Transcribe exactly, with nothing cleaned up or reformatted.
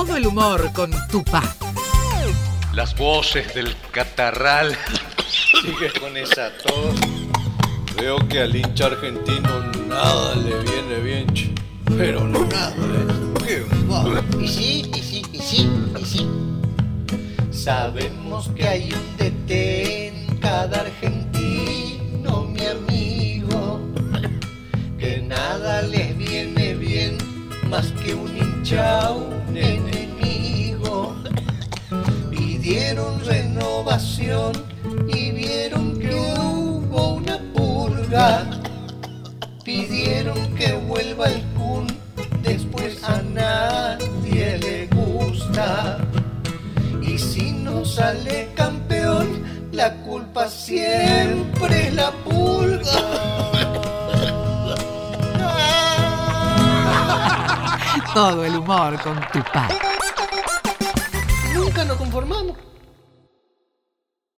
Todo el humor con Tupac. Las voces del catarral. Sigue con esa tos. Veo que al hincha argentino nada le viene bien, che. Pero no nada, ¿eh? ¡Qué va! Y sí, y sí, y sí, y sí. Sabemos que hay un D T en cada argentino, mi amigo, que nada les viene bien más que un hincha, un enemigo. Pidieron renovación y vieron que hubo una purga. Pidieron que vuelva el Kun, después a nadie le gusta. Y si no sale campeón, la culpa siempre es la pulga. Todo el humor con Tupac. Nunca nos conformamos.